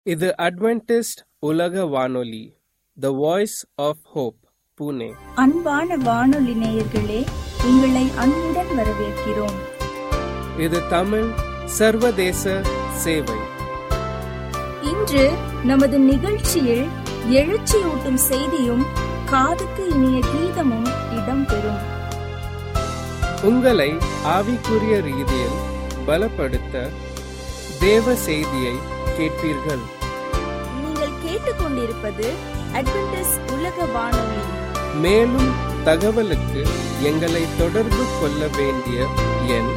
இது அட்வென்டிஸ்ட் உலக வானொலி, the voice of hope, Pune. அன்பான வானொலி நேயர்களே, உங்களை அன்புடன் வரவேற்கிறோம். இது தமிழ் சர்வதேச சேவை. இன்று நமது நிகழ்ச்சியில் எழுச்சியூட்டும் செய்தியும் காதுக்கு இனிய கீதமும் இடம்பெறும். உங்களை ஆவிக்குரிய ரீதியில் பலப்படுத்த தேவ செய்தியை கேட்பீர்கள். நீங்கள் கேட்டுக்கொண்டிருப்பது அட்வென்டிஸ்ட் உலக வானொலி. மேலும் தகவலுக்கு எங்களை தொடர்பு கொள்ள வேண்டிய எண்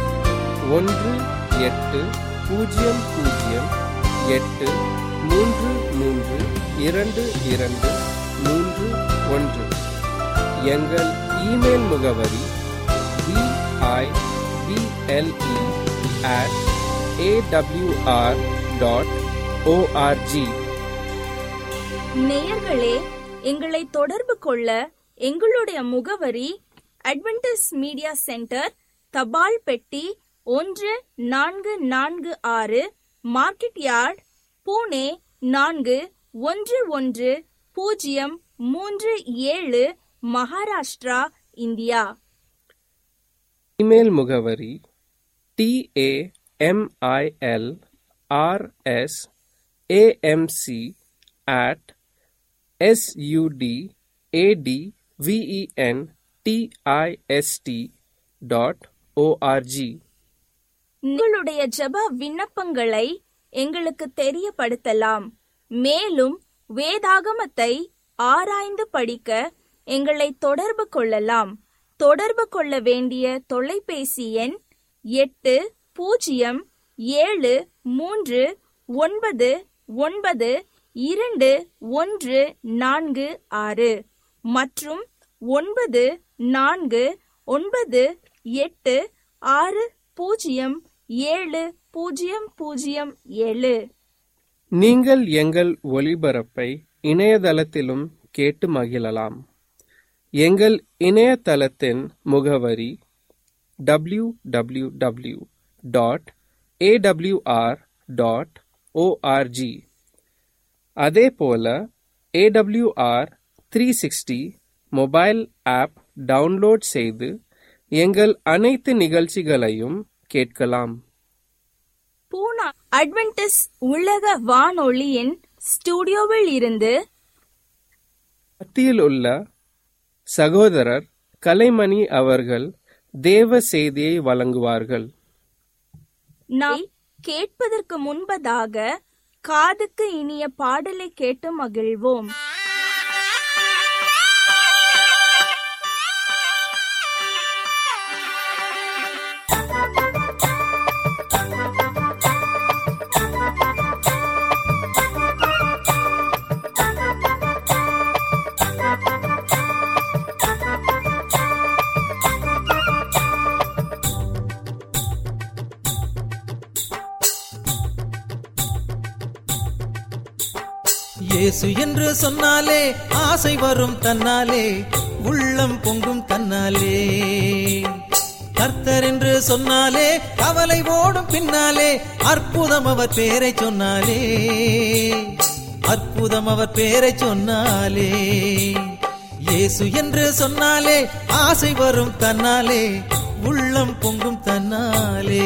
1-800-833-22-31. எங்கள் இமெயில் முகவரி bible@awr.org. நேயர்களே, எங்களை தொடர்பு கொள்ள எங்களுடைய முகவரி அட்வென்டிஸ்ட் மீடியா சென்டர், தபால் பெட்டி 1446, market yard, Pune 411037, Maharashtra, India. Email முகவரி tamilrS@amc@sudventist.org. உங்களுடைய ஜெப விண்ணப்பங்களை எங்களுக்கு தெரியப்படுத்தலாம். மேலும் வேதாகமத்தை ஆராய்ந்து படிக்க எங்களை தொடர்பு கொள்ளலாம். தொடர்பு கொள்ள வேண்டிய தொலைபேசி எண் 8040992146 மற்றும் 94986007. நீங்கள் எங்கள் ஒளிபரப்பை இணையதளத்திலும் கேட்டு மகிழலாம். எங்கள் இணையதளத்தின் முகவரி www.awr.org. அதேபோல AWR 360 மொபைல் ஆப் டவுன்லோட் செய்து எங்கள் அனைத்து நிகழ்ச்சிகளையும் கேட்கலாம். பூனா அட்வென்டிஸ்ட் உலக வானொலியின் ஸ்டுடியோவில் இருந்து மத்தியில் உள்ள சகோதரர் கலைமணி அவர்கள் தேவ செய்தியை வழங்குவார்கள். நாம் கேட்பதற்கு முன்பதாக காதுக்கு இனிய பாடலை கேட்டு மகிழ்வோம். இயேசு என்று சொன்னாலே ஆசை வரும் தன்னாலே, உள்ளம் பொங்கும் தன்னாலே. கர்த்தர் என்று சொன்னாலே கவலை ஓடும் பின்னாலே, அற்புதம் அவர் பேரை சொன்னாலே, அற்புதம் அவர் பேரை சொன்னாலே. இயேசு என்று சொன்னாலே ஆசை வரும் தன்னாலே, உள்ளம் பொங்கும் தன்னாலே.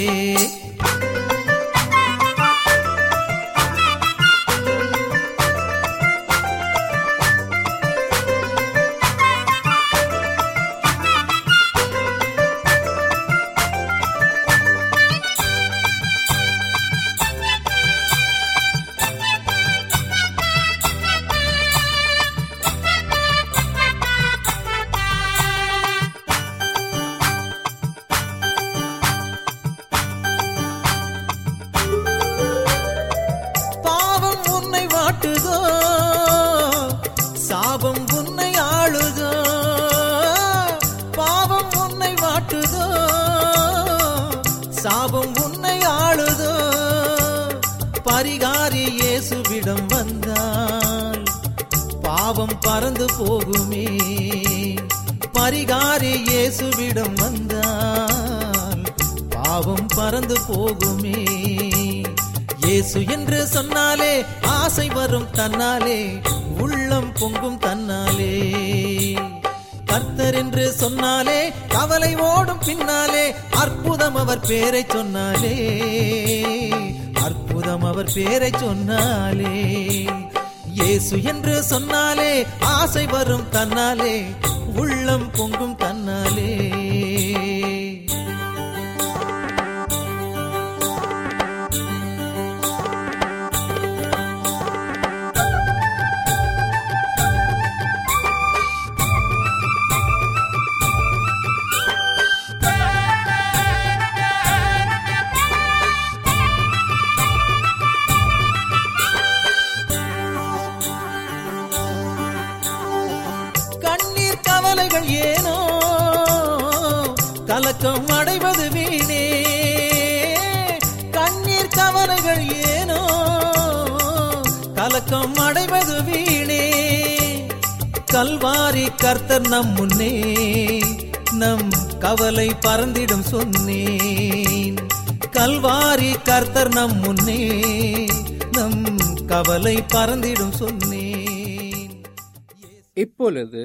சாபம் உன்னை ஆளுதோ, பரிகாரி இயேசுவிடம் வந்தால் பாவம் பறந்து போகுமே. பரிகாரி இயேசுவிடம் வந்தால் பாவம் பறந்து போகுமே. இயேசு என்று சொன்னாலே ஆசை வரும் தன்னாலே, உள்ளம் பொங்கும் தன்னாலே. கர்த்தர் என்று சொன்னாலே கவலை ஓடும் பின்னாலே, அற்புதம் அவர் பேரை சொன்னாலே, அற்புதம் அவர் பேரை சொன்னாலே. இயேசு என்று சொன்னாலே ஆசை வரும் தன்னாலே, உள்ளம் பொங்கும் தன்னாலே. ஏனோ கலக்கம் அடைவது வீணே, கண்ணீர் கவலைகள் ஏனோ கலக்கம் அடைவது வீணே. கல்வாரி கர்த்தர் நம் முன்னே, நம் கவலை பறந்திடும் சொன்னேன். கல்வாரி கர்த்தர் நம் முன்னே, நம் கவலை பறந்திடும் சொன்னேன். இப்பொழுது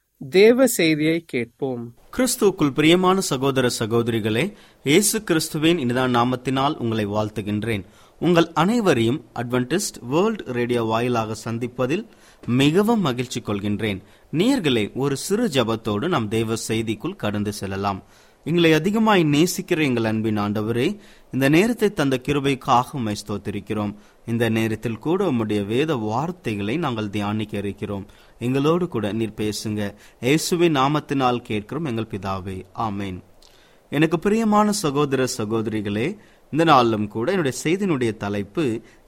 தேவ செய்தியை கேட்போம். கிறிஸ்துவுக்குள் பிரியமான சகோதர சகோதரிகளே, இயேசு கிறிஸ்துவின் இனிதான நாமத்தினால் உங்களை வாழ்த்துகின்றேன். உங்கள் அனைவரையும் அட்வென்டிஸ்ட் வேர்ல்ட் ரேடியோ வாயிலாக சந்திப்பதில் மிகவும் மகிழ்ச்சி கொள்கின்றேன். நேயர்களே, ஒரு சிறு ஜெபத்தோடு நாம் தேவ செய்திக்குள் கடந்து செல்லலாம். எங்களை அதிகமாய் நேசிக்கிற எங்கள் அன்பின் ஆண்டவரே, இந்த நேரத்தை தந்த கிருபைக்காக உம்மை ஸ்தோத்திரிக்கிறோம். இந்த நேரத்தில் கூட உம்முடைய வேத வார்த்தைகளை நாங்கள் தியானிக்க இருக்கிறோம். எங்களோடு கூட நீர் பேசுங்க. இயேசுவின் நாமத்தினால் கேட்கிறோம் எங்கள் பிதாவே, ஆமேன். எனக்கு பிரியமான சகோதர சகோதரிகளே, இந்த நாளிலும் கூட என்னுடைய செய்தியினுடைய தலைப்பு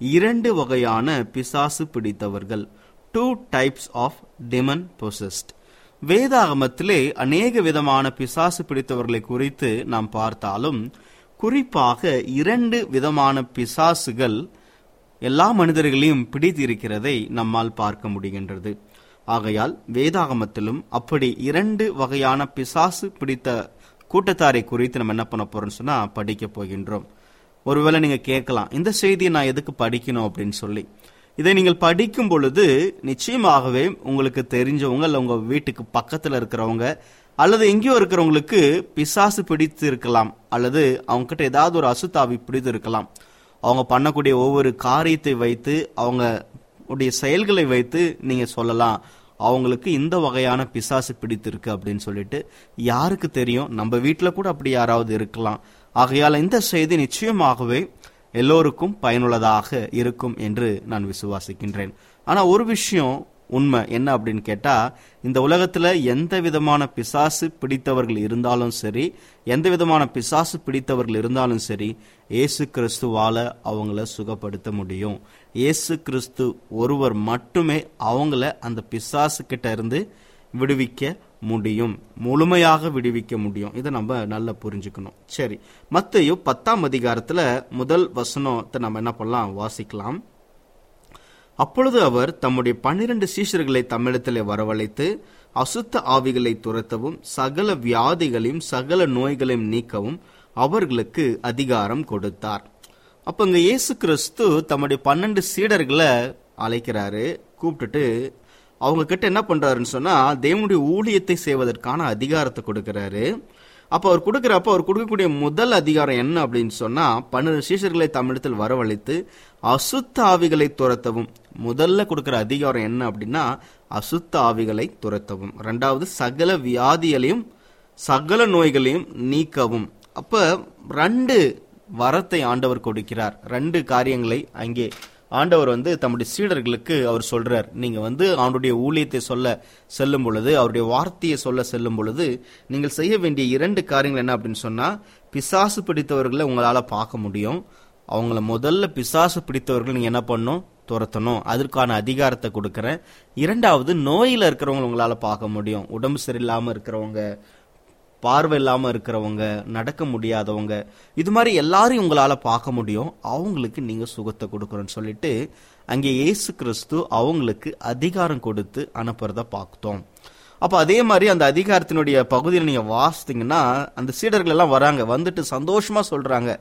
2 வகையான பிசாசு பிடித்தவர்கள், 2 types of demon possessed. வேதாகமத்திலே அநேக விதமான பிசாசு பிடித்தவர்களை குறித்து நாம் பார்த்தாலும், குறிப்பாக 2 விதமான பிசாசுகள் எல்லா மனிதர்களையும் பிடித்திருக்கிறதை நம்மால் பார்க்க முடிகின்றது. ஆகையால் வேதாகமத்திலும் அப்படி 2 வகையான பிசாசு பிடித்த கூட்டத்தாரை குறித்து நம்ம என்ன பண்ண போறோம்னு சொன்னா படிக்க போகின்றோம். ஒருவேளை நீங்க கேட்கலாம், இந்த செய்தியை நான் எதுக்கு படிக்கணும் அப்படின்னு சொல்லி. இதை நீங்கள் படிக்கும் பொழுது நிச்சயமாகவே உங்களுக்கு தெரிஞ்சவங்க அல்ல உங்க வீட்டுக்கு பக்கத்துல இருக்கிறவங்க அல்லது எங்கேயோ இருக்கிறவங்களுக்கு பிசாசு பிடித்து இருக்கலாம், அல்லது அவங்க கிட்ட ஏதாவது ஒரு அசுத்தாவி பிடித்து இருக்கலாம். அவங்க பண்ணக்கூடிய ஒவ்வொரு காரியத்தை வைத்து அவங்க உடைய செயல்களை வைத்து நீங்க சொல்லலாம், அவங்களுக்கு இந்த வகையான பிசாசு பிடித்திருக்கு அப்படின்னு சொல்லிட்டு. யாருக்கு தெரியும், நம்ம வீட்டுல கூட அப்படி யாராவது இருக்கலாம். ஆகையால் இந்த செய்தி நிச்சயமாகவே எல்லோருக்கும் பயனுள்ளதாக இருக்கும் என்று நான் விசுவாசிக்கின்றேன். ஆனா ஒரு விஷயம் உண்மை என்ன அப்படின்னு கேட்டா, இந்த உலகத்துல எந்த விதமான பிசாசு பிடித்தவர்கள் இருந்தாலும் சரி, எந்த விதமான பிசாசு பிடித்தவர்கள் இருந்தாலும் சரி, இயேசு கிறிஸ்துவால அவங்கள சுகப்படுத்த முடியும். இயேசு கிறிஸ்து ஒருவர் மட்டுமே அவங்கள அந்த பிசாசு கிட்ட இருந்து விடுவிக்க முடியும், முழுமையாக விடுவிக்க முடியும். இதை நம்ம நல்லா புரிஞ்சுக்கணும். சரி, மத்தேயு 10ஆம் அதிகாரத்துல முதல் வசனத்தை நம்ம என்ன பண்ணலாம், வாசிக்கலாம். அப்பொழுது அவர் தம்முடைய 12 சீஷர்களை தம்மிடத்திலே வரவழைத்து அசுத்த ஆவிகளை துரத்தவும் சகல வியாதிகளையும் சகல நோய்களையும் நீக்கவும் அவர்களுக்கு அதிகாரம் கொடுத்தார். அப்ப இங்க இயேசு கிறிஸ்து தம்முடைய 12 சீடர்களை அழைக்கிறாரு, கூப்பிட்டுட்டு அவங்க கிட்ட என்ன பண்றாருன்னு சொன்னா தேவனுடைய ஊழியத்தை செய்வதற்கான அதிகாரத்தை கொடுக்கிறாரு. அப்ப அவர் கொடுக்கிறப்ப அவர் கொடுக்கக்கூடிய முதல் அதிகாரம் என்ன அப்படின்னு சொன்னா, 12 சீஷர்களை தமிழத்தில் வரவழைத்து அசுத்த ஆவிகளை துரத்தவும். முதல்ல கொடுக்கிற அதிகாரம் என்ன அப்படின்னா அசுத்த ஆவிகளை துரத்தவும். 2வது சகல வியாதிகளையும் சகல நோய்களையும் நீக்கவும். அப்ப 2 வரத்தை ஆண்டவர் கொடுக்கிறார். 2 காரியங்களை அங்கே ஆண்டவர் தம்முடைய சீடர்களுக்கு அவர் சொல்றார். நீங்க அவருடைய ஊழியத்தை சொல்ல செல்லும் பொழுது, அவருடைய வார்த்தையை சொல்ல செல்லும் பொழுது நீங்கள் செய்ய வேண்டிய 2 காரியங்கள் என்ன அப்படின்னு சொன்னா, பிசாசு பிடித்தவர்களை உங்களால பார்க்க முடியும். அவங்கள முதல்ல பிசாசு பிடித்தவர்கள் நீங்க என்ன பண்ணணும், துரத்தணும். அதற்கான அதிகாரத்தை கொடுக்கறேன். 2வது நோயில இருக்கிறவங்க உங்களால பார்க்க முடியும். உடம்பு சரியில்லாம இருக்கிறவங்க, பார்வை இல்லாம இருக்கிறவங்க, நடக்க முடியாதவங்க, இது மாதிரி எல்லாரும் உங்களால பார்க்க முடியும். அவங்களுக்கு நீங்க சுகத்தை கொடுக்கறோம்னு சொல்லிட்டு அங்கே இயேசு கிறிஸ்து அவங்களுக்கு அதிகாரம் கொடுத்து அனுப்புறத பார்த்தோம். அப்ப அதே மாதிரி அந்த அதிகாரத்தினுடைய பகுதியில் நீங்க வாசித்தீங்கன்னா அந்த சீடர்கள் எல்லாம் வராங்க, வந்துட்டு சந்தோஷமா சொல்றாங்க,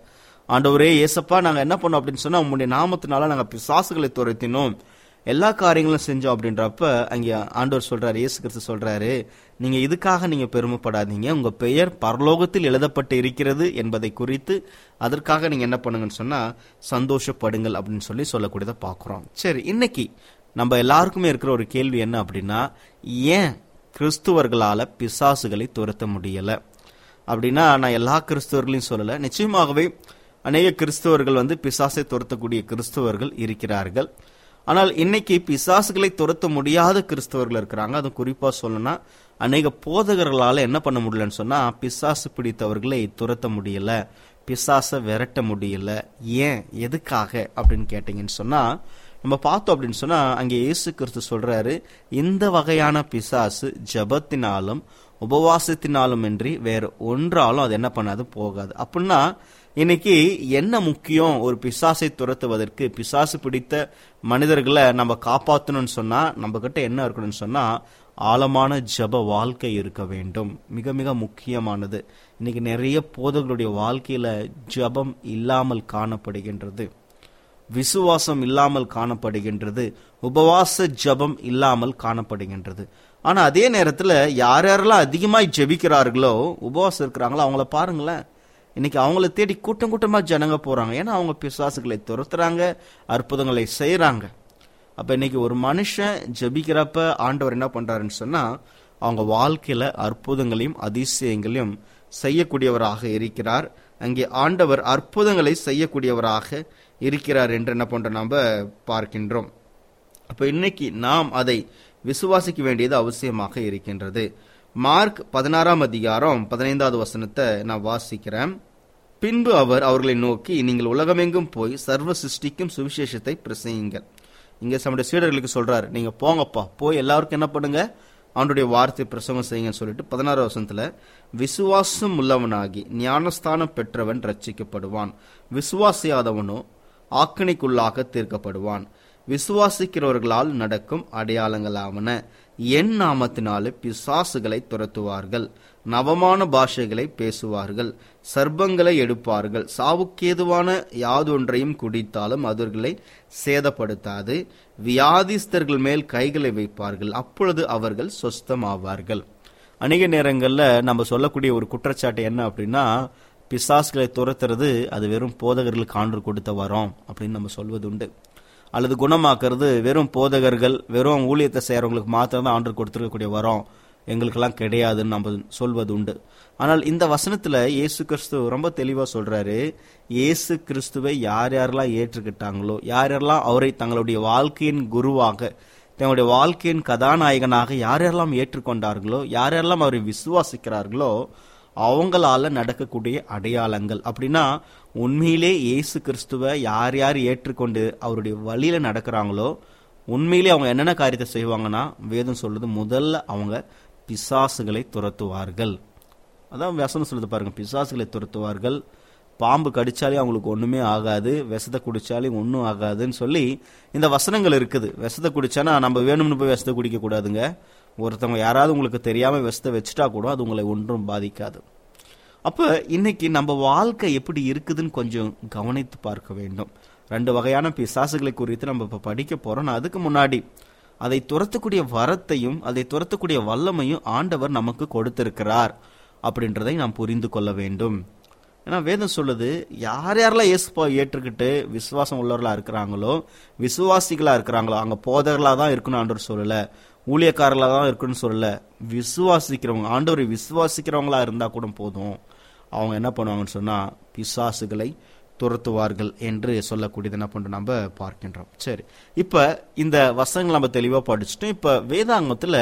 ஆண்டவரே ஏசப்பா நாங்க என்ன பண்ணோம் அப்படின்னு சொன்னா உங்களுடைய நாமத்தினால நாங்க பிசாசுகளை துரத்தினோம், எல்லா காரியங்களும் செஞ்சோம் அப்படின்றப்ப அங்க ஆண்டவர் சொல்றாரு, இயேசு கிறிஸ்து சொல்றாரு, நீங்க இதுக்காக நீங்க பெருமைப்படாதீங்க, உங்க பெயர் பரலோகத்தில் எழுதப்பட்டு இருக்கிறது என்பதை குறித்து அதற்காக நீங்க என்ன பண்ணுங்கன்னு சொன்னா சந்தோஷப்படுங்கள் அப்படின்னு சொல்லக்கூடியதை பாக்குறோம். சரி, இன்னைக்கு நம்ம எல்லாருக்குமே இருக்கிற ஒரு கேள்வி என்ன அப்படின்னா, ஏன் கிறிஸ்துவர்களால பிசாசுகளை துரத்த முடியல அப்படின்னா, நான் எல்லா கிறிஸ்தவர்களையும் சொல்லல, நிச்சயமாகவே அநேக கிறிஸ்தவர்கள் பிசாசை துரத்தக்கூடிய கிறிஸ்தவர்கள் இருக்கிறார்கள். ஆனால் இன்னைக்கு பிசாசுகளை துரத்த முடியாத கிறிஸ்தவர்கள் இருக்கிறாங்க. அது குறிப்பா சொல்லணும்னா அநேக போதகர்களால என்ன பண்ண முடியலன்னு சொன்னா பிசாசு பிடித்தவர்களை துரத்த முடியல, பிசாசை விரட்ட முடியல. ஏன், எதுக்காக அப்படின்னு கேட்டீங்கன்னு சொன்னா நம்ம பார்த்தோம் அப்படின்னு சொன்னா அங்கே இயேசு கிறிஸ்து சொல்றாரு, இந்த வகையான பிசாசு ஜபத்தினாலும் உபவாசத்தினாலும் இன்றி வேற ஒன்றாலும் அது என்ன பண்ணாது போகாது. அப்படின்னா இன்னைக்கு என்ன முக்கியம், ஒரு பிசாசை துரத்துவதற்கு பிசாசு பிடித்த மனிதர்களை நம்ம காப்பாற்றணும்னு சொன்னா நம்ம கிட்ட என்ன இருக்கணும்னு சொன்னா ஆழமான ஜப வாழ்க்கை இருக்க வேண்டும். மிக மிக முக்கியமானது. இன்னைக்கு நிறைய போதகர்களுடைய வாழ்க்கையில ஜபம் இல்லாமல் காணப்படுகின்றது, விசுவாசம் இல்லாமல் காணப்படுகின்றது, உபவாச ஜபம் இல்லாமல் காணப்படுகின்றது. ஆனா அதே நேரத்துல யார் யாரெல்லாம் அதிகமாய் ஜெபிக்கிறார்களோ, உபவாசம் இருக்கிறாங்களோ அவங்கள பாருங்களேன், இன்னைக்கு அவங்கள தேடி கூட்டம் கூட்டமா ஜனங்க போறாங்க. ஏன்னா அவங்க பிசாசுகளை துரத்துறாங்க, அற்புதங்களை செய்யறாங்க. அப்ப இன்னைக்கு ஒரு மனுஷன் ஜெபிக்கிறப்ப ஆண்டவர் என்ன பண்றாருன்னு சொன்னா அவங்க வாழ்க்கையில அற்புதங்களையும் அதிசயங்களையும் செய்யக்கூடியவராக இருக்கிறார். அங்கே ஆண்டவர் அற்புதங்களை செய்யக்கூடியவராக இருக்கிறார் என்று என்ன பண்ற நாம பார்க்கின்றோம். அப்ப இன்னைக்கு நாம் அதை விசுவாசிக்க வேண்டியது அவசியமாக இருக்கின்றது. மார்க் 16 அதிகாரம் 15வது வசனத்தை நான் வாசிக்கிறேன். பின்பு அவர் அவர்களை நோக்கி, நீங்கள் உலகமெங்கும் போய் சர்வ சிருஷ்டிக்கும் சுவிசேஷத்தை பிரசங்கியுங்கள். இங்க நம்முடைய சீடர்களுக்கு சொல்றாரு, நீங்க போங்கப்பா, போய் எல்லாருக்கும் என்ன பண்ணுங்க, ஆண்டுடைய வார்த்தை பிரசங்கம் செய்யுங்கன்னு சொல்லிட்டு 16 வசனத்துல, விசுவாசம் உள்ளவனாகி ஞானஸ்தானம் பெற்றவன் ரட்சிக்கப்படுவான், விசுவாசியாதவனோ ஆக்கினைக்குள்ளாக தீர்க்கப்படுவான். விசுவாசிக்கிறவர்களால் நடக்கும் அடையாளங்களாவன, என் நாமத்தினாலே பிசாசுகளை துரத்துவார்கள், நவமான பாஷைகளை பேசுவார்கள், சர்ப்பங்களை எடுப்பார்கள், சாவுக்கேதுவான யாதொன்றையும் குடித்தாலும் அவர்களை சேதப்படுத்தாது, வியாதிஸ்தர்கள் மேல் கைகளை வைப்பார்கள், அப்பொழுது அவர்கள் சொஸ்தமாவார்கள். அநேக நேரங்கள்ல நம்ம சொல்லக்கூடிய ஒரு குற்றச்சாட்டு என்ன அப்படின்னா, பிசாசுகளை துரத்துறது அது வெறும் போதகர்களுக்கு ஆண்டவர் கொடுத்த வரோம் அப்படின்னு நம்ம சொல்வது உண்டு. அல்லது குணமாக்குறது வெறும் போதகர்கள், வெறும் ஊழியத்தை செய்யறவங்களுக்கு மாத்திரம் தான் ஆண்டவர் கொடுத்திருக்கக்கூடிய வரோம், எங்களுக்கெல்லாம் கிடையாதுன்னு நம்ம சொல்வது உண்டு. ஆனால் இந்த வசனத்துல இயேசு கிறிஸ்து ரொம்ப தெளிவா சொல்றாரு, இயேசு கிறிஸ்துவை யார் யாரெல்லாம் ஏற்றுக்கிட்டாங்களோ, யார் யாரெல்லாம் அவரை தங்களுடைய வாழ்க்கையின் குருவாக, தங்களுடைய வாழ்க்கையின் கதாநாயகனாக யார் யாரெல்லாம் ஏற்றுக்கொண்டார்களோ, யார் யாரெல்லாம் அவரை விசுவாசிக்கிறார்களோ அவங்களால நடக்கக்கூடிய அடையாளங்கள். அப்படின்னா உண்மையிலே இயேசு கிறிஸ்துவை யார் யார் ஏற்றுக்கொண்டு அவருடைய வழியில நடக்கிறாங்களோ உண்மையிலே அவங்க என்னென்ன காரியத்தை செய்வாங்கன்னா, வேதம் சொல்றது முதல்ல அவங்க பிசாசுகளை துரத்துவார்கள். அதான் வசனம் சொல்லுது பாருங்க, பிசாசுகளை துரத்துவார்கள், பாம்பு கடிச்சாலே அவங்களுக்கு ஒண்ணுமே ஆகாது, விஷத்தை குடிச்சாலே ஒன்றும் ஆகாதுன்னு சொல்லி இந்த வசனங்கள் இருக்குது. விஷத்தை குடிச்சானா நம்ம வேணும்னு போய் விஷத்தை குடிக்க கூடாதுங்க. ஒருத்தவங்க யாராவது உங்களுக்கு தெரியாம விஷத்தை வச்சுட்டா கூட அது உங்களை ஒன்றும் பாதிக்காது. அப்ப இன்னைக்கு நம்ம வாழ்க்கை எப்படி இருக்குதுன்னு கொஞ்சம் கவனித்து பார்க்க வேண்டும். 2 வகையான பிசாசுகளை குறித்து நம்ம இப்ப படிக்க போறோம். அதுக்கு முன்னாடி அதை துரத்தக்கூடிய வரத்தையும் அதை துரத்தக்கூடிய வல்லமையும் ஆண்டவர் நமக்கு கொடுத்திருக்கிறார் அப்படின்றதை நாம் புரிந்து கொள்ள வேண்டும். ஏன்னா வேதம் சொல்லுது, யார் யாரெல்லாம் இயேசுவை ஏற்றுக்கிட்டு விசுவாசம் உள்ளவர்களா இருக்கிறாங்களோ, விசுவாசிகளா இருக்கிறாங்களோ, அங்க போதர்களா தான் இருக்கணும் ஆண்டவர் சொல்லல, ஊழியக்காரர்களா தான் இருக்குன்னு சொல்லல, விசுவாசிக்கிறவங்க, ஆண்டவரை விசுவாசிக்கிறவங்களா இருந்தா கூட போதும், அவங்க என்ன பண்ணுவாங்கன்னு சொன்னா பிசாசுகளை துரத்துவார்கள் என்று சொல்லக்கூடியது என்ன பண்றோம் நம்ம பார்க்கின்றோம். சரி, இப்ப இந்த வசனங்கள் நம்ம தெளிவா படிச்சுட்டோம். இப்ப வேதாங்கத்துல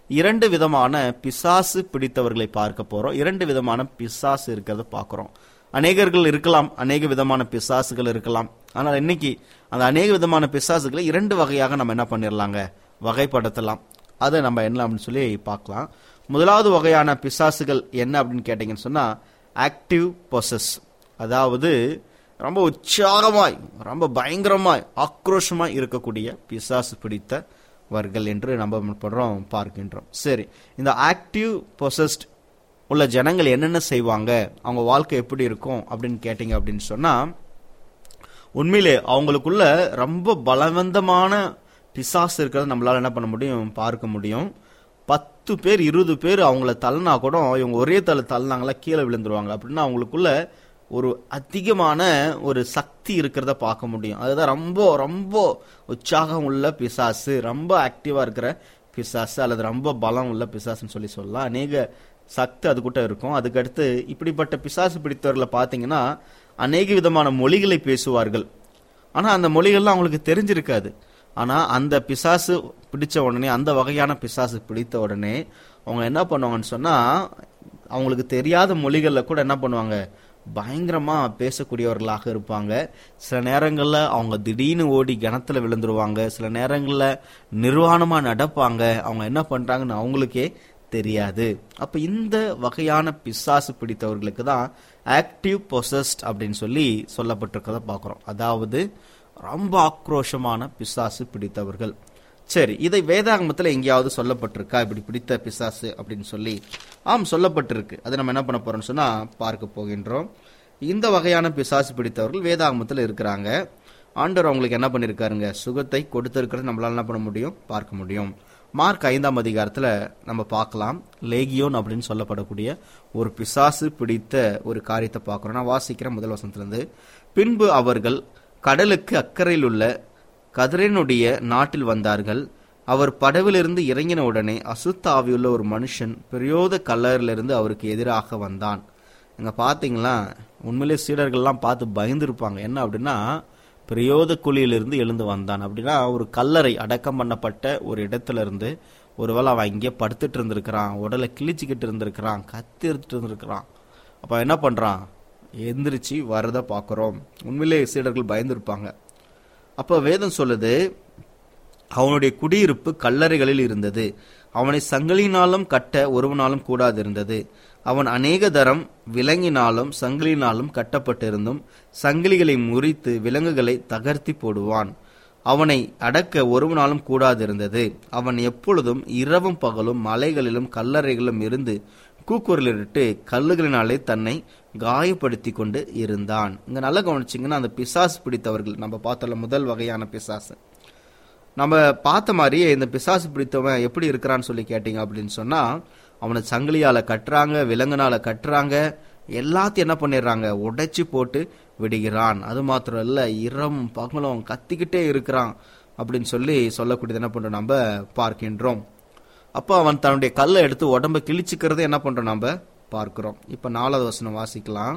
2 விதமான பிசாசு பிடித்தவர்களை பார்க்க போறோம். 2 விதமான பிசாசு இருக்கிறத பார்க்கிறோம். அநேகர்கள் இருக்கலாம், அநேக விதமான பிசாசுகள் இருக்கலாம். ஆனால் இன்னைக்கு அந்த அநேக விதமான பிசாசுகளை 2 வகையாக நம்ம என்ன பண்ணிடலாங்க, வகைப்படுத்தலாம். அதை நம்ம என்ன அப்படின்னு சொல்லி பார்க்கலாம். முதலாவது வகையான பிசாசுகள் என்ன அப்படின்னு கேட்டீங்கன்னு சொன்னா ஆக்டிவ் பொசஸ், அதாவது ரொம்ப உற்சாகமாய், ரொம்ப பயங்கரமாய், ஆக்ரோஷமாய் இருக்கக்கூடிய பிசாசு பிடித்தவர்கள் என்று நம்ம பார்க்கின்றோம். சரி, இந்த ஆக்டிவ் பொசஸ்ட் உள்ள ஜனங்கள் என்னென்ன செய்வாங்க, அவங்க வாழ்க்கை எப்படி இருக்கும் அப்படின்னு கேட்டீங்க அப்படின்னு சொன்னா, உண்மையிலே அவங்களுக்குள்ள ரொம்ப பலவந்தமான பிசாசு இருக்கிறத நம்மளால என்ன பண்ண முடியும், பார்க்க முடியும். 10 பேர் 20 பேர் அவங்கள தள்ளினா கூட இவங்க ஒரே தள்ளினாங்களா கீழே விழுந்துருவாங்க. அப்படின்னா அவங்களுக்குள்ள ஒரு அதிகமான ஒரு சக்தி இருக்கிறத பார்க்க முடியும். அதுதான் ரொம்ப ரொம்ப உற்சாகம் உள்ள பிசாசு, ரொம்ப ஆக்டிவா இருக்கிற பிசாசு, அல்லது ரொம்ப பலம் உள்ள பிசாசுன்னு சொல்லலாம். அநேக சக்தி அது கூட இருக்கும். அதுக்கடுத்து இப்படிப்பட்ட பிசாசு பிடித்தவர்களை பார்த்தீங்கன்னா அநேக விதமான மொழிகளை பேசுவார்கள். ஆனா அந்த மொழிகள்லாம் அவங்களுக்கு தெரிஞ்சிருக்காது. ஆனா அந்த பிசாசு பிடிச்ச உடனே, அந்த வகையான பிசாசு பிடித்த உடனே அவங்க என்ன பண்ணுவாங்கன்னு சொன்னா, அவங்களுக்கு தெரியாத மொழிகள்ல கூட என்ன பண்ணுவாங்க, பயங்கரமா பேசக்கூடியவர்களாக இருப்பாங்க. சில நேரங்கள்ல அவங்க திடீர்னு ஓடி கிணத்துல விழுந்துருவாங்க. சில நேரங்கள்ல நிர்வாணமா நடப்பாங்க. அவங்க என்ன பண்றாங்கன்னு அவங்களுக்கே தெரியாது. அப்ப இந்த வகையான பிசாசு பிடித்தவர்களுக்கு தான் ஆக்டிவ் பொசஸ்ட் அப்படின்னு சொல்லி சொல்லப்பட்டிருக்கிறத பார்க்கிறோம். அதாவது ரொம்ப ஆக்ரோஷமான பிசாசு பிடித்தவர்கள். சரி, இதை வேதாகமத்துல எங்கேயாவது சொல்லப்பட்டிருக்கா இப்படி பிடித்த பிசாசு அப்படின்னு சொல்லி? சொல்லப்பட்டிருக்கு. அதை நம்ம என்ன பண்ண போறோம்னு சொன்னா பார்க்க போகின்றோம். இந்த வகையான பிசாசு பிடித்தவர்கள் வேதாகமத்துல இருக்கிறாங்க. ஆண்டவர் அவங்களுக்கு என்ன பண்ணிருக்காருங்க, சுகத்தை கொடுத்திருக்கிறது நம்மளால என்ன பண்ண முடியும், பார்க்க முடியும். மார்க் 5ஆம் அதிகாரத்துல நம்ம பார்க்கலாம். லேகியோன் அப்படின்னு சொல்லப்படக்கூடிய ஒரு பிசாசு பிடித்த ஒரு காரியத்தை பார்க்கிறோம். நான் வாசிக்கிறேன் முதல் வசனத்திலிருந்து. பின்பு அவர்கள் கடலுக்கு அக்கறையில் உள்ள கதிரேனுடைய நாட்டில் வந்தார்கள். அவர் படவிலிருந்து இறங்கின உடனே அசுத்த ஆவியுள்ள ஒரு மனுஷன் பெரியோத கல்லறிலிருந்து அவருக்கு எதிராக வந்தான். இங்க பாத்தீங்களா, உண்மையிலே சீடர்கள்லாம் பார்த்து பயந்துருப்பாங்க. என்ன அப்படின்னா, பெரியோத குழியிலிருந்து எழுந்து வந்தான் அப்படின்னா ஒரு கல்லறை அடக்கம் பண்ணப்பட்ட ஒரு இடத்துல இருந்து ஒருவேளை அவன் இங்கே படுத்துட்டு இருந்திருக்கிறான், உடலை கிழிச்சுக்கிட்டு இருந்திருக்கிறான், கத்தி எடுத்துட்டு இருந்திருக்கிறான். அப்ப என்ன பண்றான், எந்திரிச்சு வரத பாக்குறோம். உண்மையிலே சீடர்கள் பயந்துருப்பாங்க. அப்ப வேதம் சொல்லுது, அவனுடைய குடியிருப்பு கல்லறைகளில் இருந்தது. அவனை சங்கிலினாலும் கட்ட ஒருவனாலும் கூடாது இருந்தது. அவன் அநேக தரம் விலங்கினாலும் சங்கிலினாலும் கட்டப்பட்டிருந்தும் சங்கிலிகளை முறித்து விலங்குகளை தகர்த்தி போடுவான். அவனை அடக்க ஒருவனாலும் கூடாது இருந்தது. அவன் எப்பொழுதும் இரவும் பகலும் மலைகளிலும் கல்லறைகளிலும் இருந்து கூக்குரலிட்டு கல்லுகளினாலே தன்னை காயப்படுத்தி கொண்டு இருந்தான். இங்க நல்லா கவனிச்சிங்கன்னா, அந்த பிசாசு பிடித்தவர்கள் நம்ம பார்த்தோம்ல, முதல் வகையான பிசாசு நம்ம பார்த்த மாதிரியே இந்த பிசாசு பிடித்தவன் எப்படி இருக்கிறான்னு சொல்லி கேட்டீங்க அப்படின்னு சொன்னா, அவனை சங்கிலியால கட்டுறாங்க, விலங்குனால கட்டுறாங்க, எல்லாத்தையும் என்ன பண்ணிடுறாங்க, உடைச்சு போட்டு விடுகிறான். அது மாத்திரம் இல்ல, இரவும் பகலும் கத்திக்கிட்டே இருக்கிறான் அப்படின்னு சொல்லி சொல்லக்கூடியது என்ன பண்றோம் நம்ம பார்க்கின்றோம். அப்ப அவன் தன்னுடைய கல்லை எடுத்து உடம்ப கிழிச்சுக்கிறத என்ன பண்றோம் நம்ம பார்க்கிறோம். இப்ப 4வது வசனம் வாசிக்கலாம்.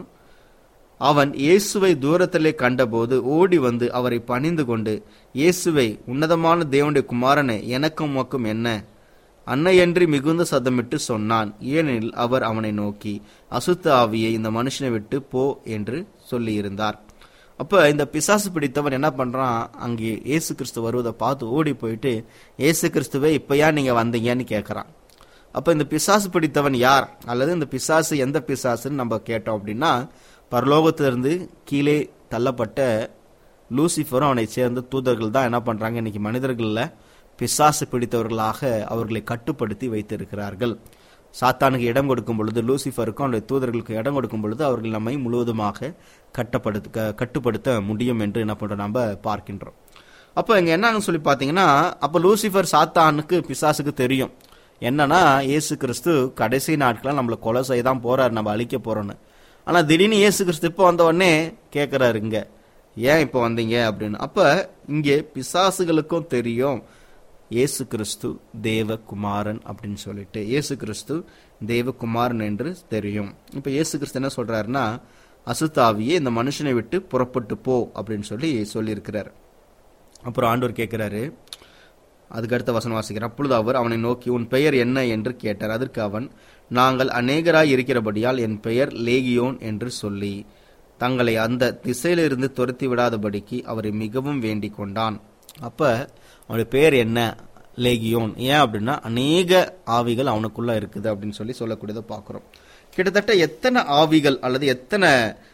அவன் இயேசுவை தூரத்திலே கண்டபோது ஓடி வந்து அவரை பணிந்து கொண்டு, இயேசுவை, உன்னதமான தேவனுடைய குமாரனே, எனக்கும் உமக்கும் என்ன, அன்னையன்றி மிகுந்த சத்தமிட்டு சொன்னான். ஏனெனில் அவர் அவனை நோக்கி, அசுத்த ஆவியை இந்த மனுஷனை விட்டு போ என்று சொல்லி இருந்தார். அப்ப இந்த பிசாசு பிடித்தவன் என்ன பண்றான், அங்கே இயேசு கிறிஸ்து வருவதை பார்த்து ஓடி போயிட்டு, இயேசு கிறிஸ்துவே இப்ப நீங்க வந்தீங்கன்னு கேட்கறான். அப்ப இந்த பிசாசு பிடித்தவன் யார், அல்லது இந்த பிசாசு எந்த பிசாசுன்னு நம்ம கேட்டோம் அப்படின்னா, பரலோகத்திலிருந்து கீழே தள்ளப்பட்ட லூசிஃபரும் அவனை சேர்ந்த தூதர்கள் தான் என்ன பண்றாங்க, இன்னைக்கு மனிதர்கள்ல பிசாசு பிடித்தவர்களாக அவர்களை கட்டுப்படுத்தி வைத்திருக்கிறார்கள். சாத்தானுக்கு இடம் கொடுக்கும் பொழுது, லூசிஃபருக்கும் அவருடைய தூதர்களுக்கு இடம் கொடுக்கும் பொழுது அவர்கள் நம்மை முழுவதுமாக கட்டுப்படுத்த முடியும் என்று என்ன பண்றோம் நம்ம பார்க்கின்றோம். அப்ப இங்க என்னன்னு சொல்லி பாத்தீங்கன்னா, அப்ப லூசிஃபர் சாத்தானுக்கு பிசாசுக்கு தெரியும் என்னன்னா, இயேசு கிறிஸ்து கடைசி நாட்கள் நம்மளை கொலை செய்யதான் போறாரு, நம்ம அழிக்க போறோம்னு. ஆனா திடீர்னு இயேசு கிறிஸ்து இப்ப வந்த உடனே கேட்கிறாரு, இங்க ஏன் இப்ப வந்தீங்க அப்படின்னு. அப்ப இங்கே பிசாசுகளுக்கும் தெரியும் இயேசு கிறிஸ்து தேவகுமாரன் அப்படின்னு சொல்லிட்டு, இயேசு கிறிஸ்து தேவகுமாரன் என்று தெரியும். இப்ப இயேசு கிறிஸ்து என்ன சொல்றாருன்னா, அசுத்தாவியே இந்த மனுஷனை விட்டு புறப்பட்டு போ அப்படின்னு சொல்லி இருக்கிறார். அப்புறம் ஆண்டவர் கேட்கிறாரு, அதுக்கு அடுத்த வசனம் வாசிக்கிறார். அப்பொழுது அவர் அவனை நோக்கி, உன் பெயர் என்ன என்று கேட்டார். அதற்கு அவன், நாங்கள் அநேகராய் இருக்கிறபடியால் என் பெயர் லேகியோன் என்று சொல்லி தங்களை அந்த திசையிலிருந்து துரத்தி விடாதபடிக்கு அவரை மிகவும் வேண்டிக் கொண்டான். அப்ப அவனுடைய பெயர் என்ன, லேகியோன். ஏன் அப்படின்னா அநேக ஆவிகள் அவனுக்குள்ள இருக்குது அப்படின்னு சொல்லக்கூடியதை பார்க்கிறோம். கிட்டத்தட்ட எத்தனை ஆவிகள் அல்லது எத்தனை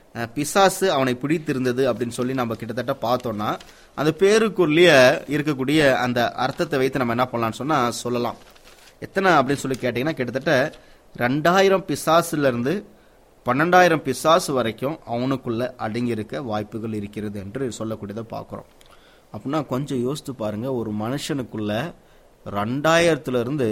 பிசாசு அவனை பிடித்திருந்தது அப்படின்னு சொல்லி நம்ம கிட்டத்தட்ட பார்த்தோம்னா, அந்த பேருக்குள்ளேயே இருக்கக்கூடிய அந்த அர்த்தத்தை வைத்து நம்ம என்ன பண்ணலாம்னு சொல்லலாம். எத்தனை அப்படின்னு சொல்லி கேட்டீங்கன்னா, கிட்டத்தட்ட 2000 பிசாசுல இருந்து 12,000 பிசாசு வரைக்கும் அவனுக்குள்ள அடங்கி இருக்க வாய்ப்புகள் இருக்கிறது என்று சொல்லக்கூடியதை பார்க்கிறோம். அப்படின்னா கொஞ்சம் யோசித்து பாருங்க, ஒரு மனுஷனுக்குள்ள 2000 இருந்து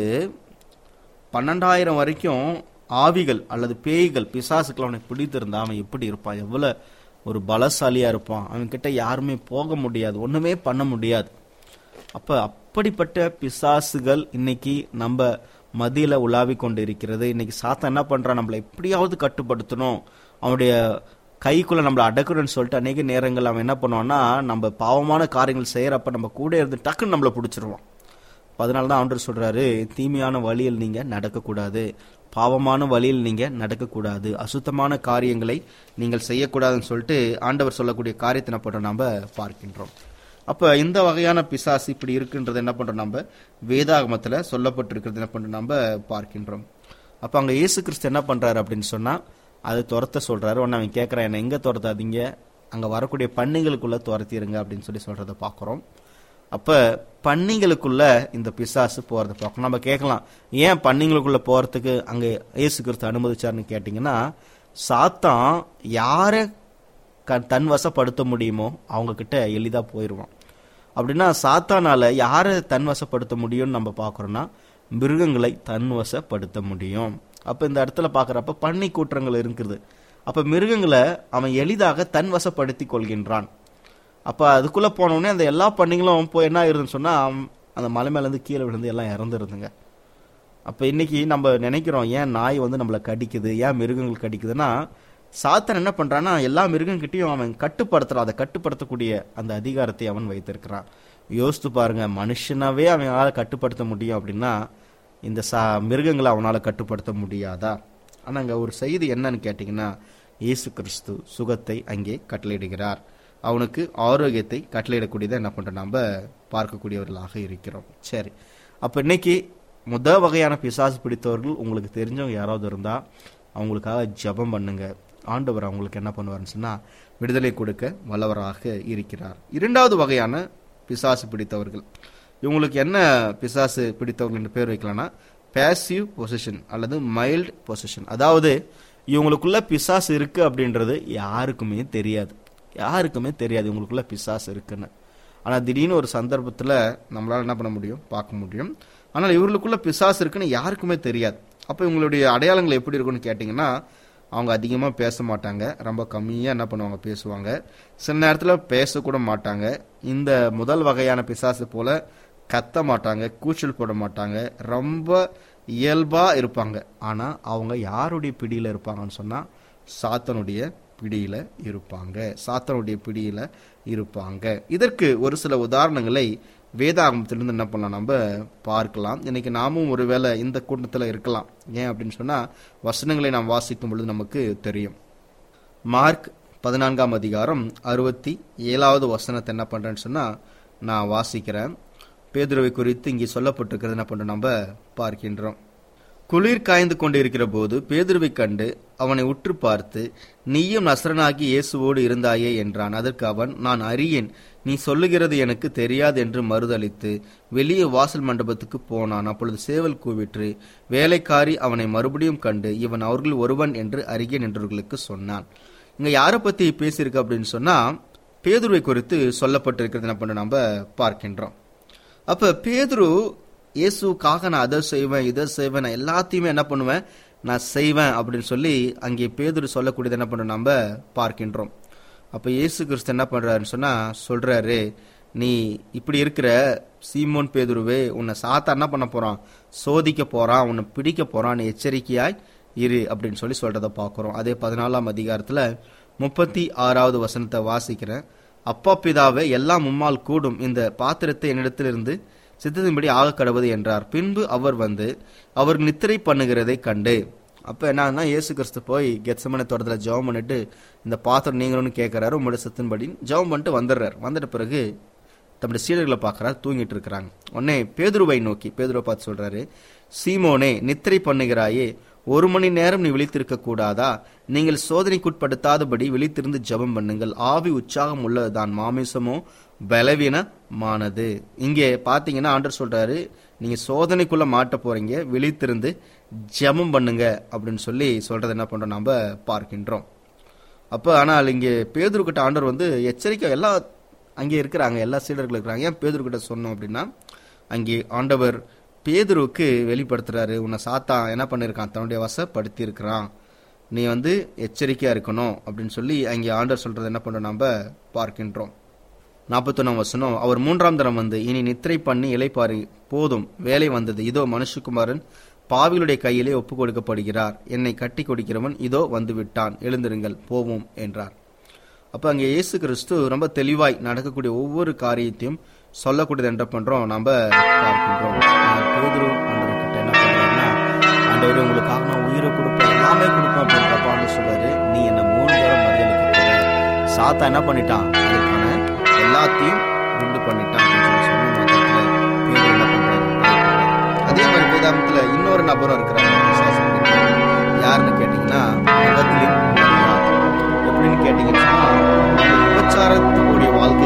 12,000 வரைக்கும் ஆவிகள் அல்லது பேய்கள் பிசாசுக்கள் அவனை பிடித்திருந்தா அவன் எப்படி இருப்பான், எவ்வளவு ஒரு பலசாலியா இருப்பான். அவன் கிட்ட யாருமே போக முடியாது, ஒண்ணுமே பண்ண முடியாது. அப்படிப்பட்ட பிசாசுகள் இன்னைக்கு நம்ம மத்தியில உலாவி கொண்டு இருக்கிறது. இன்னைக்கு சாத்தான் என்ன பண்றான், நம்மளை எப்படியாவது கட்டுப்படுத்தணும், அவனுடைய கைக்குள்ள நம்மளை அடக்கணும்னு சொல்லிட்டு அநேக நேரங்கள் அவன் என்ன பண்ணுவான்னா, நம்ம பாவமான காரியங்கள் செய்யறப்ப நம்ம கூட இருந்து டக்குன்னு நம்மளை பிடிச்சிருவான். அதனாலதான் ஆண்டவர் சொல்றாரு, தீமையான வழியில் நீங்க நடக்கக்கூடாது, பாவமான வழியில் நீங்க நடக்கக்கூடாது, அசுத்தமான காரியங்களை நீங்கள் செய்யக்கூடாதுன்னு சொல்லிட்டு ஆண்டவர் சொல்லக்கூடிய காரியத்தை என்ன பண்றோம் நம்ம பார்க்கின்றோம். அப்ப இந்த வகையான பிசாசு இப்படி இருக்குன்றது என்ன பண்றோம், நம்ம வேதாகமத்துல சொல்லப்பட்டிருக்கிறது என்ன பண்றோம் நம்ம பார்க்கின்றோம். அப்ப அங்க இயேசு கிறிஸ்து என்ன பண்றாரு அப்படின்னு சொன்னா, அதை துரத்த சொல்றாரு. உடனே அவன் கேட்கறான், என்ன எங்க துரத்தாதீங்க, அங்க வரக்கூடிய பன்னிகளுக்குள்ள துரத்திடுங்க அப்படின்னு சொல்றதை பாக்குறோம். அப்ப பன்னிகளுக்குள்ள இந்த பிசாசு போறதை பார்க்கணும். நம்ம கேட்கலாம், ஏன் பன்னிகளுக்குள்ள போறதுக்கு அங்க இயேசு கிறிஸ்து அனுமதிச்சாருன்னு கேட்டீங்கன்னா, சாத்தான் யார தன் வசப்படுத்த முடியுமோ அவங்க கிட்ட எளிதா போயிருவான். அப்படின்னா சாத்தானால யாரை தன் வசப்படுத்த முடியும்னு நம்ம பாக்குறோம்னா, மிருகங்களை தன் வசப்படுத்த முடியும். அப்ப இந்த இடத்துல பாக்குறப்ப பன்னி கூற்றங்கள் இருக்குது. அப்ப மிருகங்களை அவன் எளிதாக தன் வசப்படுத்தி கொள்கின்றான். அப்ப அதுக்குள்ள போனோடனே அந்த எல்லா பன்னிகளும் போய் என்ன ஆயிருதுன்னு சொன்னா, அந்த மலை மேல இருந்து கீழே விழுந்து எல்லாம் இறந்துருதுங்க. அப்ப இன்னைக்கு நம்ம நினைக்கிறோம், ஏன் நாய் நம்மளை கடிக்குது, ஏன் மிருகங்கள் கடிக்குதுன்னா, சாத்தான் என்ன பண்றான்னா எல்லா மிருகங்கிட்டையும் அவன் கட்டுப்படுத்துறான். அதை கட்டுப்படுத்தக்கூடிய அந்த அதிகாரத்தை அவன் வைத்திருக்கிறான். யோசித்து பாருங்க, மனுஷனாவே அவனால கட்டுப்படுத்த முடியும் அப்படின்னா இந்த மிருகங்களை அவனால கட்டுப்படுத்த முடியாதா? ஆனா அங்க ஒரு செய்தி என்னன்னு கேட்டீங்கன்னா, இயேசு கிறிஸ்து சுகத்தை அங்கே கட்டளையிடுகிறார், அவனுக்கு ஆரோக்கியத்தை கட்டளையிடக்கூடியதை என்ன பண்றோம் நம்ம பார்க்கக்கூடியவர்களாக இருக்கிறோம். சரி, அப்ப இன்னைக்கு வகையான பிசாசு பிடித்தவர்கள் உங்களுக்கு தெரிஞ்சவங்க யாராவது இருந்தா அவங்களுக்காக ஜெபம் பண்ணுங்க. ஆண்டவர் அவங்களுக்கு என்ன பண்ணுவாருன்னு சொன்னா விடுதலை கொடுக்க வல்லவராக இருக்கிறார். 2வது வகையான பிசாசு பிடித்தவர்கள், இவங்களுக்கு என்ன பிசாசு பிடித்தவர்கள் என்று பேர் வைக்கலாம்னா பேசிவ் பொசிஷன் அல்லது மைல்டு பொசிஷன். அதாவது இவங்களுக்குள்ள பிசாசு இருக்கு அப்படின்றது யாருக்குமே தெரியாது இவங்களுக்குள்ள பிசாசு இருக்குன்னு. ஆனா திடீர்னு ஒரு சந்தர்ப்பத்துல நம்மளால என்ன பண்ண முடியும், பார்க்க முடியும். ஆனால் இவர்களுக்குள்ள பிசாசு இருக்குன்னு யாருக்குமே தெரியாது. அப்ப இவங்களுடைய அடையாளங்கள் எப்படி இருக்குன்னு கேட்டீங்கன்னா, அவங்க அதிகமா பேச மாட்டாங்க, ரொம்ப கம்மியா என்ன பண்ணுவாங்க பேசுவாங்க, சில நேரத்துல பேசக்கூட மாட்டாங்க. இந்த முதல் வகையான பிசாசு போல கத்த மாட்டாங்க, கூச்சல் போட மாட்டாங்க, ரொம்ப இயல்பா இருப்பாங்க. ஆனா அவங்க யாருடைய பிடியில இருப்பாங்கன்னு சொன்னா சாத்தானுடைய பிடியில இருப்பாங்க. இதற்கு ஒரு சில உதாரணங்களை வேதாகமத்திலிருந்து என்ன பண்ணலாம் நம்ம பார்க்கலாம். இன்னைக்கு நாமும் ஒருவேளை இந்த கூட்டத்தில் இருக்கலாம். ஏன் அப்படின்னு சொன்னா வசனங்களை நாம் வாசிக்கும் பொழுது நமக்கு தெரியும். மார்க் 14ஆம் அதிகாரம் 67வது வசனத்தை என்ன பண்றேன்னு சொன்னா நான் வாசிக்கிறேன். பேதுருவை குறித்து இங்கே சொல்லப்பட்டிருக்கிறது என்ன பண்றோம் நம்ம பார்க்கின்றோம். குளிர் காய்ந்து கொண்டிருக்கிற போது பேதுருவை கண்டு அவனை உற்று பார்த்து, நீயும் நசரனாகி இயேசுவோடு இருந்தாயே என்றான். அதற்கு அவன், நான் அறியேன், நீ சொல்லுகிறது எனக்கு தெரியாது என்று மறுதளித்து வெளியே வாசல் மண்டபத்துக்கு போனான். அப்பொழுது சேவல் கூவிற்று. வேலைக்காரி அவனை மறுபடியும் கண்டு, இவன் அவர்கள் ஒருவன் என்று அருகே நின்றவர்களுக்கு சொன்னான். இங்க யாரை பத்தி பேசியிருக்கு அப்படின்னு சொன்னா பேதுருவை குறித்து சொல்லப்பட்டிருக்கிறது என்ன பண்ண நம்ம பார்க்கின்றோம். அப்ப பேதுரு இயேசுக்காக நான் அதை செய்வேன் இதை செய்வேன், நான் எல்லாத்தையுமே என்ன பண்ணுவேன் நான் செய்வேன் அப்படின்னு சொல்லி அங்கே பேதுரு சொல்லக்கூடியது என்ன பண்றோம் நம்ம பார்க்கின்றோம். அப்ப இயேசு கிறிஸ்து என்ன பண்றாருன்னு சொன்னா சொல்றாரு, நீ இப்படி இருக்கிற சீமோன் பேதுருவே, உன்னை சாத்தா என்ன பண்ண போறான், சோதிக்க போறான், உன்னை பிடிக்க போறான், நீ எச்சரிக்கையாய் இரு அப்படின்னு சொல்லி சொல்றத பாக்குறோம். அதே 14ஆம் அதிகாரத்துல 36வது வசனத்தை வாசிக்கிறேன். அப்பா பிதாவே, எல்லாம் உம்மால் கூடும், இந்த பாத்திரத்தை என்னிடத்திலிருந்து சித்தத்தின்படி ஆக கடவுது என்றார். பின்பு அவர் வந்து அவர் நித்திரை பண்ணுகிறதை கண்டு, அப்ப என்னன்னா இயேசு கிறிஸ்து போய் கெத்செமனே தோட்டத்துல ஜெபம் பண்ணிட்டு இந்த பாத்திரம் நீங்களும் கேட்கிறாரு, உங்களுடைய சித்தத்தின்படி ஜெபம் பண்ணிட்டு வந்துடுறாரு. வந்துட்ட பிறகு தம்முடைய சீடர்களை பார்க்கறாரு, தூங்கிட்டு இருக்கிறாங்க. உடனே பேதுருவை நோக்கி பேதுருவை பார்த்து சொல்றாரு, சீமோனே நித்திரை பண்ணுகிறாயே, 1 மணி நேரம் நீ விழித்திருக்க கூடாதா? நீங்கள் சோதனைக்குட்படுத்தாதபடி விழித்திருந்து ஜெபம் பண்ணுங்கள். ஆவி உற்சாகம் உள்ளதுதான், மாமிசமோ பலவீனமானது. இங்கே பாத்தீங்கன்னா ஆண்டவர் சொல்றாரு, நீங்க சோதனைக்குள்ள மாட்ட போறீங்க, விழித்திருந்து ஜெபம் பண்ணுங்க அப்படின்னு சொல்லி சொல்றது என்ன பண்றோம் நாம பார்க்கின்றோம். அப்ப ஆனால் இங்கே பேதுருக்கிட்ட ஆண்டவர் எச்சரிக்கை, எல்லா அங்கே இருக்கிறாங்க, எல்லா சீடர்கள் இருக்கிறாங்க. ஏன் பேதுருக்கிட்ட சொன்னோம் அப்படின்னா, அங்கே ஆண்டவர் பேதுருவுக்கு வெளிப்படுத்துறாரு, உன்னை சாத்தான் என்ன பண்ணிருக்கான், தன்னுடைய வசப்படுத்தி இருக்கிறான், நீ எச்சரிக்கையா இருக்கணும் அப்படின்னு சொல்லி அங்கே ஆண்டவர் சொல்றது என்ன பண்றோம் நாம பார்க்கின்றோம். 41 வசனம், அவர் 3ஆம் தரம் இனி நித்திரை பண்ணி இளைப்பாரி போதும், வேலை வந்தது, இதோ மனுஷகுமாரன் பாவிகளுடைய கையிலே ஒப்பு கொடுக்கப்படுகிறார், என்னை கட்டி கொடுக்கிறவன் இதோ வந்து விட்டான், எழுந்திருங்கள் போவோம் என்றார். அப்ப அங்கே இயேசு கிறிஸ்து ரொம்ப தெளிவாய் நடக்கக்கூடிய ஒவ்வொரு காரியத்தையும் சொல்லக்கூடியது என்ன பண்றோம் நாம பார்க்கின்றோம். பேதுரு ஆண்டவர்கிட்ட என்ன பண்றாருன்னா, ஆண்டவரே உங்களுக்காக நான் உயிரை கொடுப்பேன், எல்லாமே கொடுப்பேன் அப்படின்றப்ப ஆண்டவர் சொல்றாரு, நீ என்ன 3 தரம் மறுதலிக்க போற. சாத்தா என்ன பண்ணிட்டான், அதுக்கான எல்லாத்தையும் உண்டு பண்ணிட்டான் அப்படின்னு சொன்ன மாத்திரத்துல பேதுரு என்ன பண்றாரு. அதே மாதிரி வேதாகமத்துல இன்னொரு நபரும் இருக்கிறாங்க, யாருன்னு கேட்டீங்கன்னா மகதலின் மரியாள். எப்படின்னு கேட்டீங்கன்னா, விபச்சாரத்துடைய வாழ்க்கை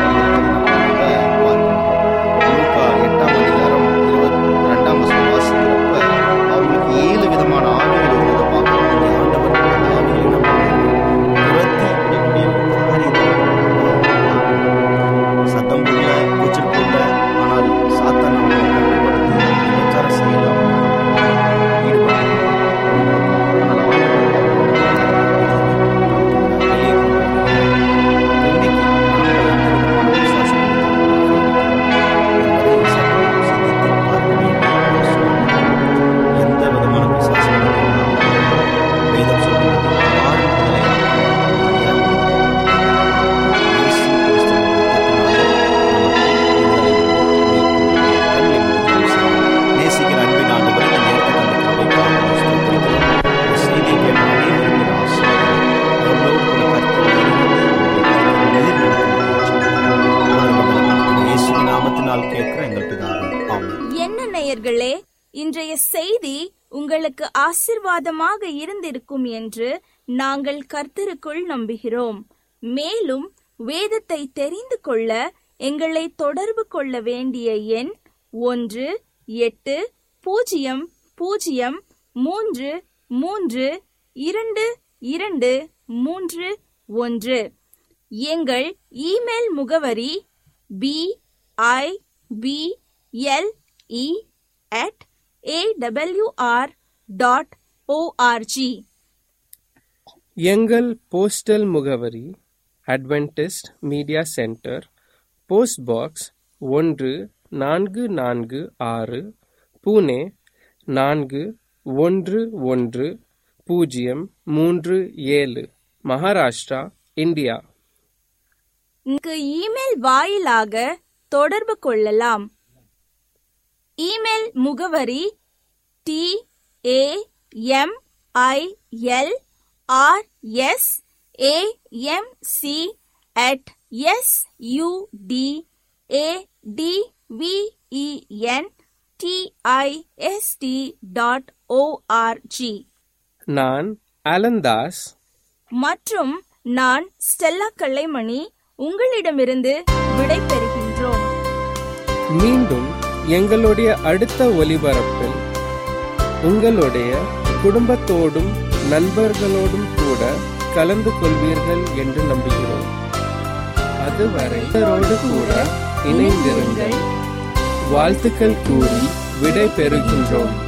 8ஆம் அதிகாரம் 22ஆம் வசனம் வாசிக்கிறப்ப அவங்களுக்கு 7 விதமான ஆவிகள் இருந்ததை பார்க்கணும். ஆண்டவர் ஆவிகள் என்ன பண்ணாரு, துரத்தி விடக்கூடிய காரியத்தை சத்தம் போடல, கூச்சல் போடல, ஆனால் சாத்தான் கட்டுப்படுத்தி விபச்சார செய்யலாம் இன்றைய செய்தி உங்களுக்கு ஆசீர்வாதமாக இருந்திருக்கும் என்று நாங்கள் கர்த்தருக்குள் நம்புகிறோம். மேலும் வேதத்தை தெரிந்து கொள்ள எங்களை தொடர்பு கொள்ள வேண்டிய எண் 1-800-332-221. எங்கள் இமெயில் முகவரி bible@awr.org. எங்கள் போஸ்டல் முகவரி Adventist media centre, post box 1446, Pune 411037, Maharashtra, India. Email வாயிலாக தொடர்பு கொள்ளலாம். இமெயில் முகவரி tamilrsamc@sudentist.org. நான் அலந்தாஸ் மற்றும் நான் ஸ்டெல்லா கல்லைமணி உங்களிடமிருந்து விடை பெறுகின்றோம். மீண்டும் எங்களுடைய அடுத்த ஒலிபரப்பில் உங்களுடைய குடும்பத்தோடும் நண்பர்களோடும் கூட கலந்து கொள்வீர்கள் என்று நம்புகிறோம். அதுவரை இவரோடு கூட இணைந்திருங்கள். வாழ்த்துக்கள் கூறி விடை பெறுகின்றோம்.